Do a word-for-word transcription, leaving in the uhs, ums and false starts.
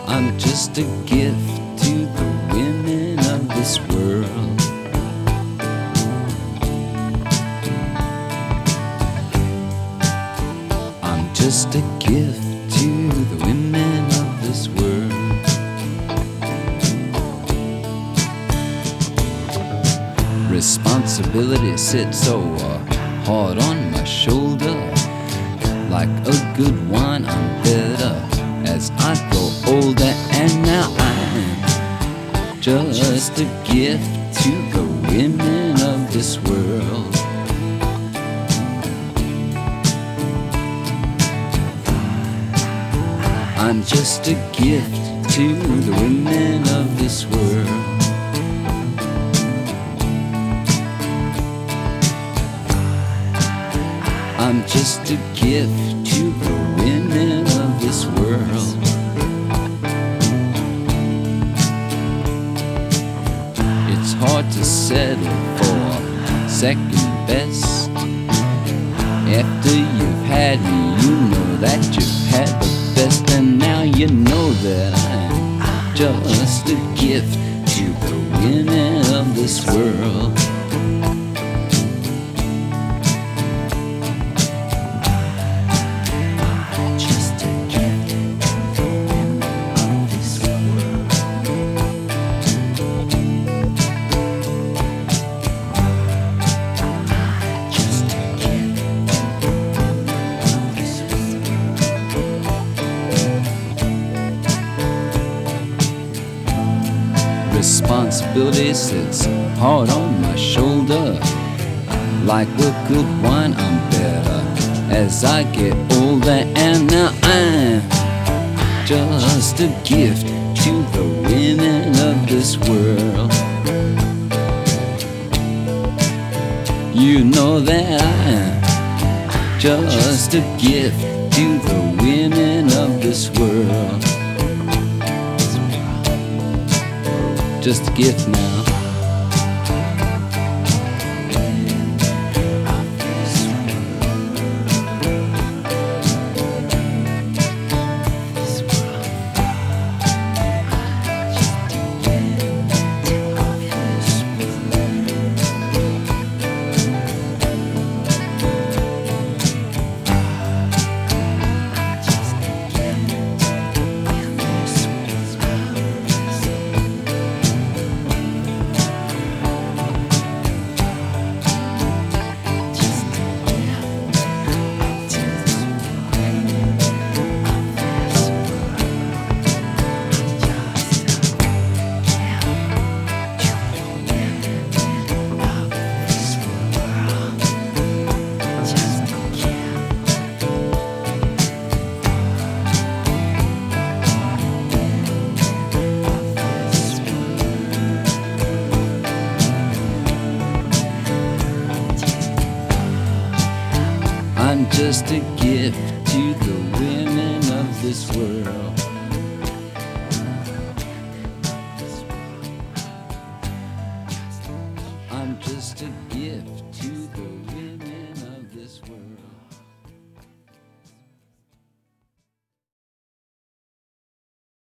I'm just a gift to the women of this world. I'm just a gift to the women of this world. Responsibility sits so uh, hard on my shoulder. Like a good wine, I'm better as I grow older, and now I'm just a gift to the women of this world. I'm just a gift to the women of this world. I'm just a gift to the women of this world. It's hard to settle for second best. After you've had me, you know that you've had the best, and now you know that I'm just a gift to the women of this world. Responsibility sits hard on my shoulder. Like a good wine, I'm better as I get older, and now I'm just a gift to the women of this world. You know that I'm just a gift to the women of this world. Just a gift now. I'm just a gift to the women of this world. I'm just a gift to the